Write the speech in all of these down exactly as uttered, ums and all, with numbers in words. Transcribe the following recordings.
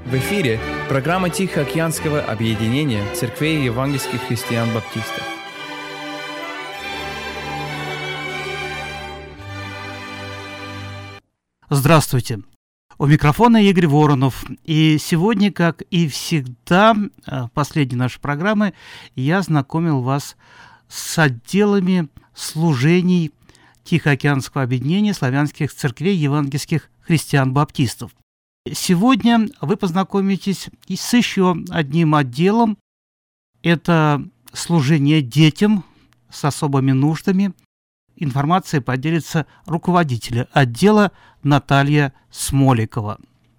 В эфире программа Тихоокеанского объединения церквей евангельских христиан-баптистов. Здравствуйте! У микрофона Игорь Воронов. И сегодня, как и всегда, в последней нашей программы, я знакомил вас с отделами служений Тихоокеанского объединения славянских церквей евангельских христиан-баптистов. Сегодня вы познакомитесь с еще одним отделом. Это служение детям с особыми нуждами. Информацией поделится руководитель отдела Наталья Смоликова.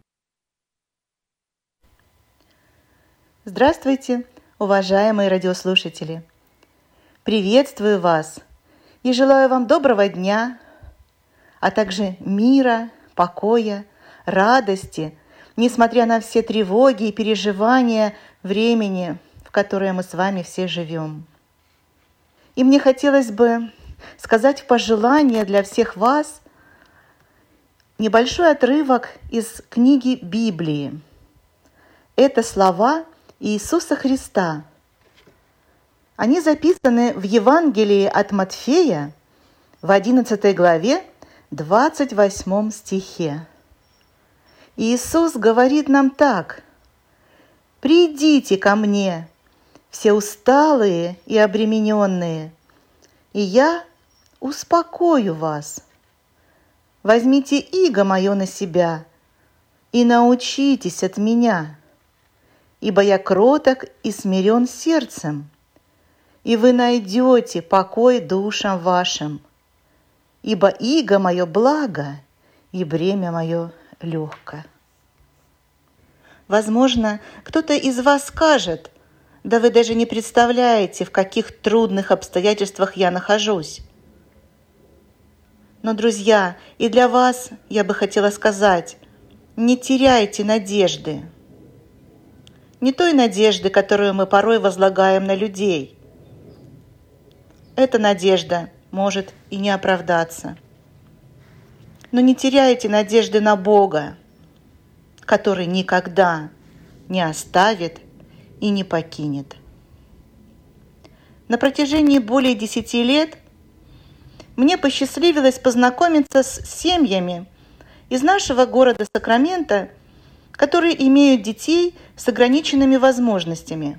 Здравствуйте, уважаемые радиослушатели! Приветствую вас и желаю вам доброго дня, а также мира, покоя, радости, несмотря на все тревоги и переживания времени, в которое мы с вами все живем. И мне хотелось бы сказать в пожелание для всех вас небольшой отрывок из книги Библии. Это слова Иисуса Христа. Они записаны в Евангелии от Матфея в одиннадцатой главе, двадцать восьмом стихе. Иисус говорит нам так: «Придите ко мне, все усталые и обремененные, и я успокою вас. Возьмите иго мое на себя и научитесь от меня, ибо я кроток и смирен сердцем, и вы найдете покой душам вашим, ибо иго мое благо и бремя мое легко». Возможно, кто-то из вас скажет: да вы даже не представляете, в каких трудных обстоятельствах я нахожусь. Но, друзья, и для вас я бы хотела сказать: не теряйте надежды. Не той надежды, которую мы порой возлагаем на людей. Эта надежда может и не оправдаться. Но не теряйте надежды на Бога, который никогда не оставит и не покинет. На протяжении более десяти лет мне посчастливилось познакомиться с семьями из нашего города Сакраменто, которые имеют детей с ограниченными возможностями.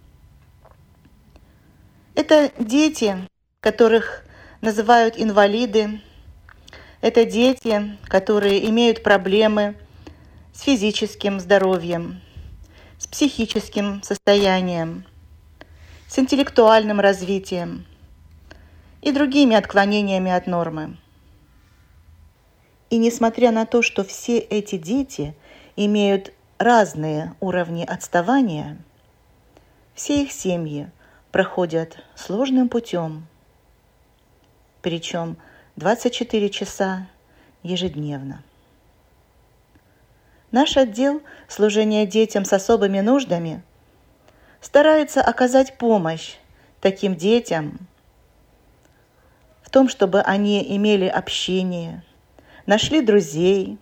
Это дети, которых называют инвалиды. Это дети, которые имеют проблемы с физическим здоровьем, с психическим состоянием, с интеллектуальным развитием и другими отклонениями от нормы. И несмотря на то, что все эти дети имеют разные уровни отставания, все их семьи проходят сложным путем, причем двадцать четыре часа ежедневно. Наш отдел служения детям с особыми нуждами старается оказать помощь таким детям в том, чтобы они имели общение, нашли друзей.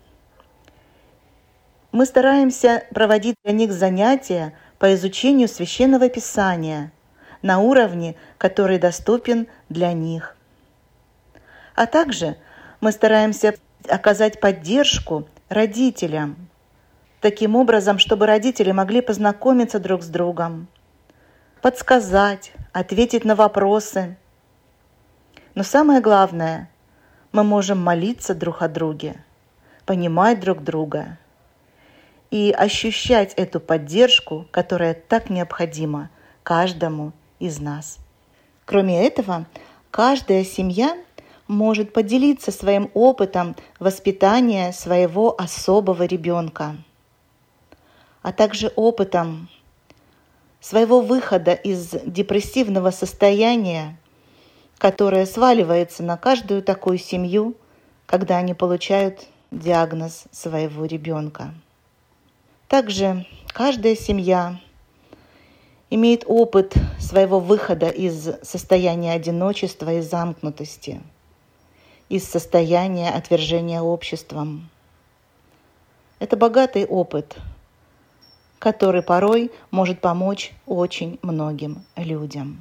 Мы стараемся проводить для них занятия по изучению Священного Писания на уровне, который доступен для них. А также мы стараемся оказать поддержку родителям, таким образом, чтобы родители могли познакомиться друг с другом, подсказать, ответить на вопросы. Но самое главное, мы можем молиться друг о друге, понимать друг друга и ощущать эту поддержку, которая так необходима каждому из нас. Кроме этого, каждая семья может поделиться своим опытом воспитания своего особого ребенка, а также опытом своего выхода из депрессивного состояния, которое сваливается на каждую такую семью, когда они получают диагноз своего ребенка. Также каждая семья имеет опыт своего выхода из состояния одиночества и замкнутости, из состояния отвержения обществом. Это богатый опыт, который порой может помочь очень многим людям.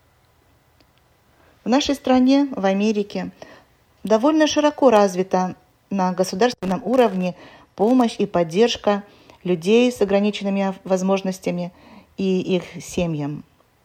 В нашей стране, в Америке, довольно широко развита на государственном уровне помощь и поддержка людей с ограниченными возможностями и их семьям.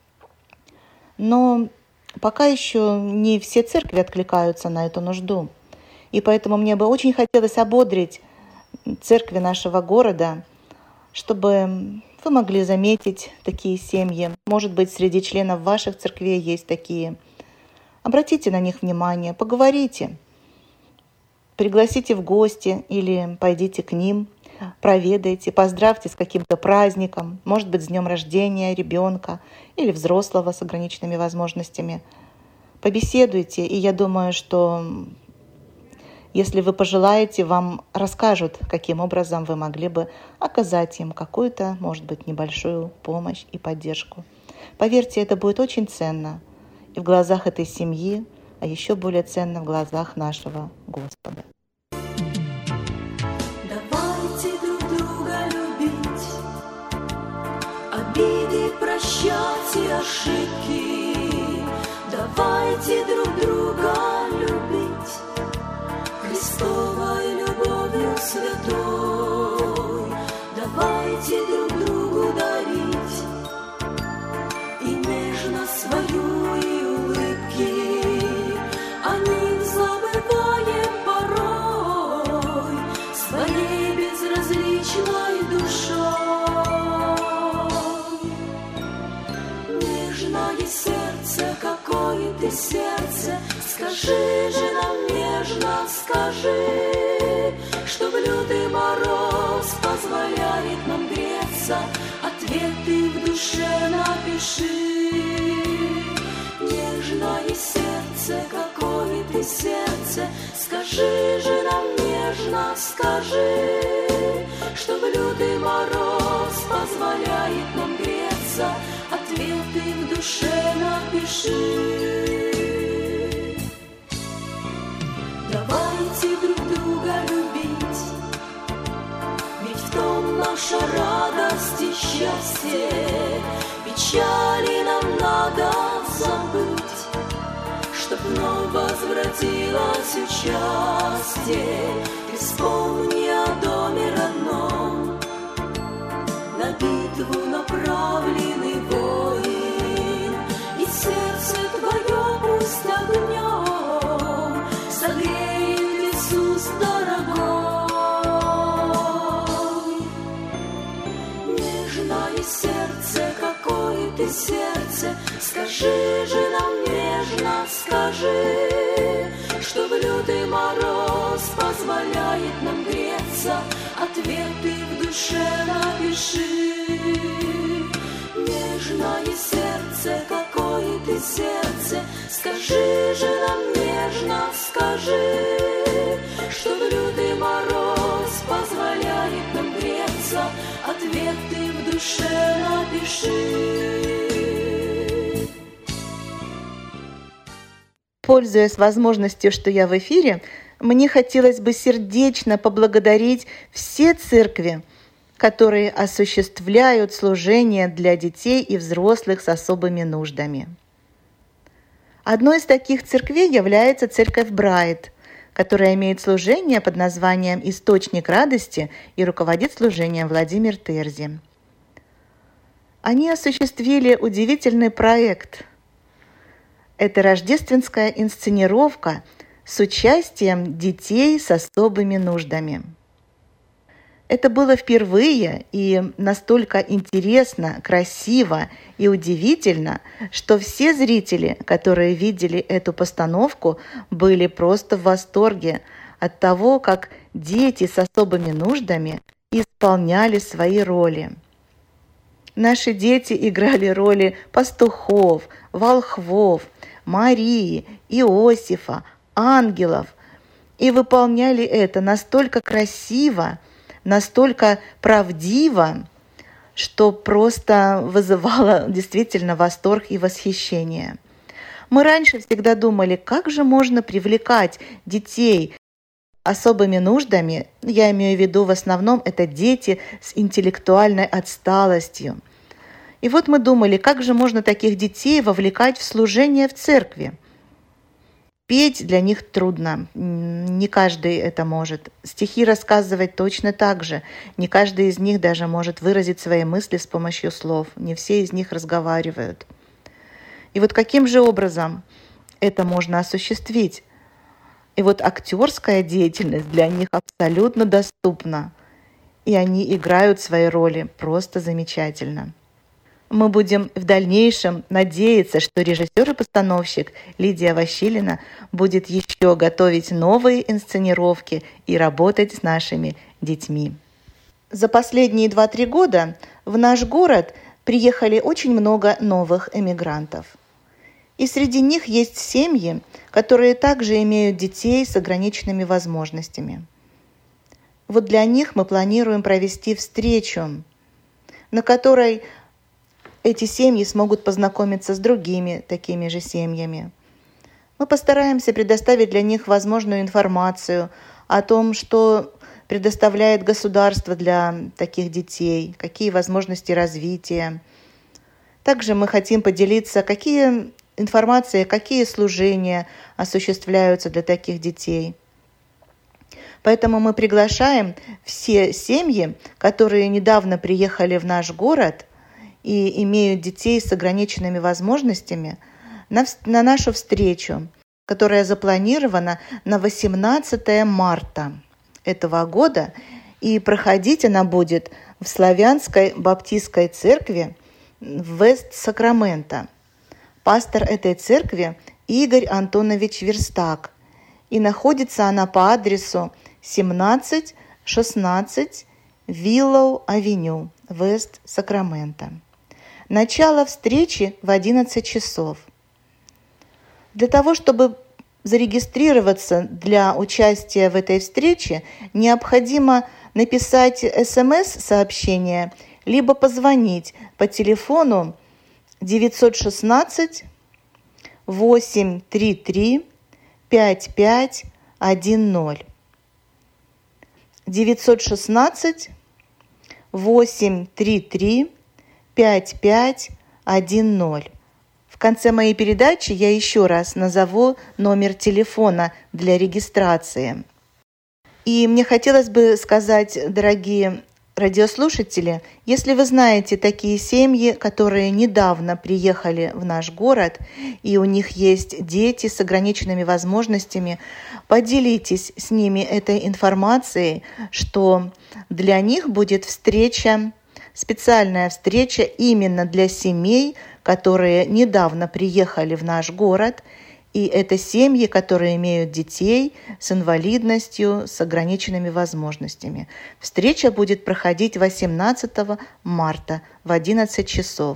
Но пока еще не все церкви откликаются на эту нужду. И поэтому мне бы очень хотелось ободрить церкви нашего города, чтобы вы могли заметить такие семьи. Может быть, среди членов ваших церквей есть такие. Обратите на них внимание, поговорите, пригласите в гости или пойдите к ним, проведайте, поздравьте с каким-то праздником, может быть, с днем рождения ребенка или взрослого с ограниченными возможностями. Побеседуйте, и я думаю, что если вы пожелаете, вам расскажут, каким образом вы могли бы оказать им какую-то, может быть, небольшую помощь и поддержку. Поверьте, это будет очень ценно и в глазах этой семьи, а еще более ценно в глазах нашего Господа. Давайте друг друга любить, обиды прощать и ошибки. Давайте друг друга любить Христовой любовью святой. Давайте друг другу дарить и нежно свою и улыбки. О них забываем порой своей безразличной душой. Нежное сердце, какое ты сердце, скажи же нам нежно, скажи, что в лютый мороз позволяет нам греться. Ответ ты в душе напиши. Нежное сердце, какое ты сердце, скажи же нам нежно, скажи, что в лютый мороз позволяет нам греться. Ответ ты в душе напиши. Давайте друг друга любить, ведь в том наша радость и счастье. Печали нам надо забыть, чтоб вновь возвратилось участие. Ты вспомни о доме родном, на битву направленный воин, и сердце твое пусть огнем согреет Иисус дорогой. Нежное сердце, какое ты сердце, скажи же нам нежно, скажи, что в лютый мороз позволяет нам греться. Ответ ты в душе напиши. Нежное сердце, какое ты сердце, скажи же нам нежно, скажи, что в лютый мороз позволяет нам греться. Ответ ты в душе напиши. Пользуясь возможностью, что я в эфире, мне хотелось бы сердечно поблагодарить все церкви, которые осуществляют служение для детей и взрослых с особыми нуждами. Одной из таких церквей является церковь Брайт, которая имеет служение под названием «Источник радости» и руководит служением Владимир Терзи. Они осуществили удивительный проект. Это рождественская инсценировка с участием детей с особыми нуждами. Это было впервые и настолько интересно, красиво и удивительно, что все зрители, которые видели эту постановку, были просто в восторге от того, как дети с особыми нуждами исполняли свои роли. Наши дети играли роли пастухов, волхвов, Марии, Иосифа, ангелов и выполняли это настолько красиво, настолько правдиво, что просто вызывало действительно восторг и восхищение. Мы раньше всегда думали, как же можно привлекать детей особыми нуждами, я имею в виду в основном это дети с интеллектуальной отсталостью. И вот мы думали, как же можно таких детей вовлекать в служение в церкви. Петь для них трудно, не каждый это может. Стихи рассказывать точно так же. Не каждый из них даже может выразить свои мысли с помощью слов. Не все из них разговаривают. И вот каким же образом это можно осуществить? И вот актерская деятельность для них абсолютно доступна. И они играют свои роли просто замечательно. Мы будем в дальнейшем надеяться, что режиссер и постановщик Лидия Ващилина будет еще готовить новые инсценировки и работать с нашими детьми. За последние два-три года в наш город приехали очень много новых эмигрантов. И среди них есть семьи, которые также имеют детей с ограниченными возможностями. Вот для них мы планируем провести встречу, на которой эти семьи смогут познакомиться с другими такими же семьями. Мы постараемся предоставить для них возможную информацию о том, что предоставляет государство для таких детей, какие возможности развития. Также мы хотим поделиться, какие информации, какие служения осуществляются для таких детей. Поэтому мы приглашаем все семьи, которые недавно приехали в наш город и имеют детей с ограниченными возможностями, на, на нашу встречу, которая запланирована на восемнадцатое марта этого года, и проходить она будет в Славянской Баптистской церкви в Вест-Сакраменто. Пастор этой церкви Игорь Антонович Верстак, и находится она по адресу семнадцать шестнадцать Виллоу-авеню, Вест-Сакраменто. Начало встречи в одиннадцать часов. Для того, чтобы зарегистрироваться для участия в этой встрече, необходимо написать смс-сообщение, либо позвонить по телефону девятьсот шестнадцать восемьсот тридцать три пятьдесят пять десять. девятьсот шестнадцать восемьсот тридцать три пятьдесят пять десять. В конце моей передачи я еще раз назову номер телефона для регистрации. И мне хотелось бы сказать, дорогие радиослушатели, если вы знаете такие семьи, которые недавно приехали в наш город, и у них есть дети с ограниченными возможностями, поделитесь с ними этой информацией, что для них будет встреча, специальная встреча именно для семей, которые недавно приехали в наш город, и это семьи, которые имеют детей с инвалидностью, с ограниченными возможностями. Встреча будет проходить восемнадцатого марта в одиннадцать часов.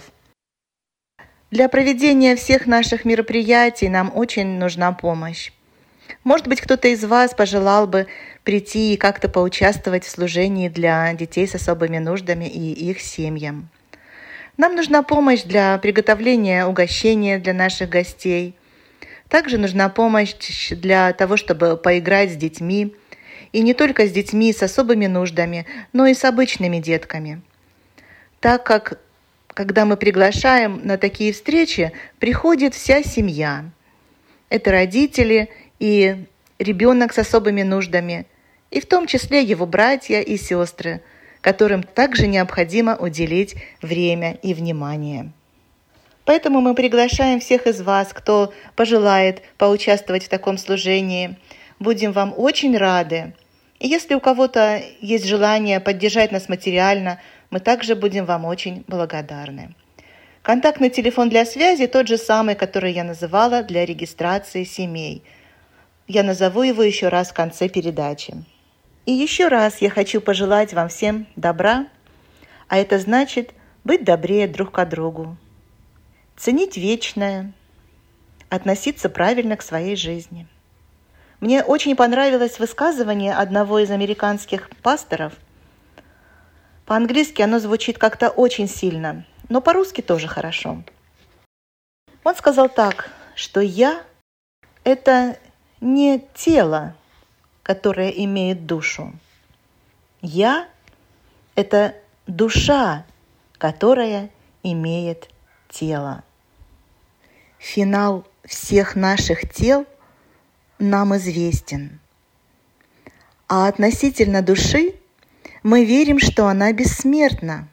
Для проведения всех наших мероприятий нам очень нужна помощь. Может быть, кто-то из вас пожелал бы прийти и как-то поучаствовать в служении для детей с особыми нуждами и их семьям. Нам нужна помощь для приготовления угощения для наших гостей. Также нужна помощь для того, чтобы поиграть с детьми. И не только с детьми с особыми нуждами, но и с обычными детками. Так как, когда мы приглашаем на такие встречи, приходит вся семья. Это родители и ребенок с особыми нуждами, и в том числе его братья и сестры, которым также необходимо уделить время и внимание. Поэтому мы приглашаем всех из вас, кто пожелает поучаствовать в таком служении. Будем вам очень рады. И если у кого-то есть желание поддержать нас материально, мы также будем вам очень благодарны. Контактный телефон для связи тот же самый, который я называла для регистрации семей. Я назову его еще раз в конце передачи. И еще раз я хочу пожелать вам всем добра, а это значит быть добрее друг к другу, ценить вечное, относиться правильно к своей жизни. Мне очень понравилось высказывание одного из американских пасторов. По-английски оно звучит как-то очень сильно, но по-русски тоже хорошо. Он сказал так, что «я» — это не тело, которая имеет душу. Я – это душа, которая имеет тело. Финал всех наших тел нам известен. А относительно души мы верим, что она бессмертна.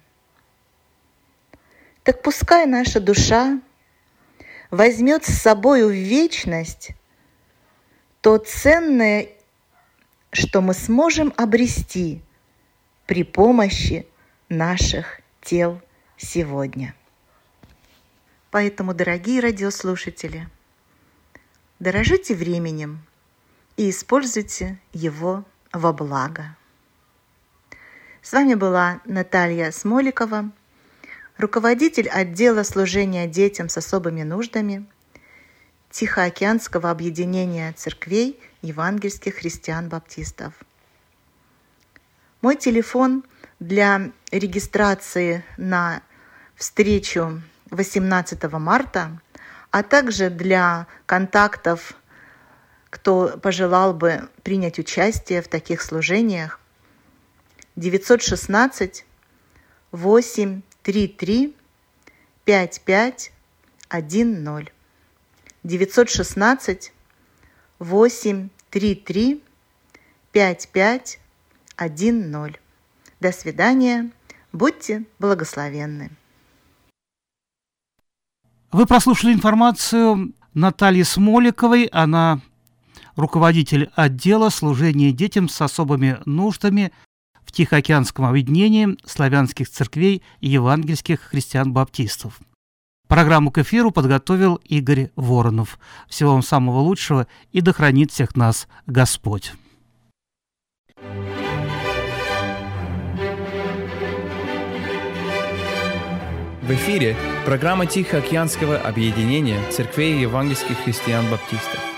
Так пускай наша душа возьмет с собой в вечность то ценное, что мы сможем обрести при помощи наших тел сегодня. Поэтому, дорогие радиослушатели, дорожите временем и используйте его во благо. С вами была Наталья Смоликова, руководитель отдела служения детям с особыми нуждами Тихоокеанского объединения церквей евангельских христиан-баптистов. Мой телефон для регистрации на встречу восемнадцатого марта, а также для контактов, кто пожелал бы принять участие в таких служениях, девятьсот шестнадцать восемь тридцать три пять пять один ноль. девятьсот шестнадцать восемь тридцать три пять пять один ноль. До свидания. Будьте благословенны. Вы прослушали информацию Натальи Смоликовой. Она руководитель отдела служения детям с особыми нуждами в Тихоокеанском объединении славянских церквей и евангельских христиан-баптистов. Программу к эфиру подготовил Игорь Воронов. Всего вам самого лучшего, и да хранит всех нас Господь. В эфире программа Тихоокеанского объединения церквей евангельских христиан-баптистов.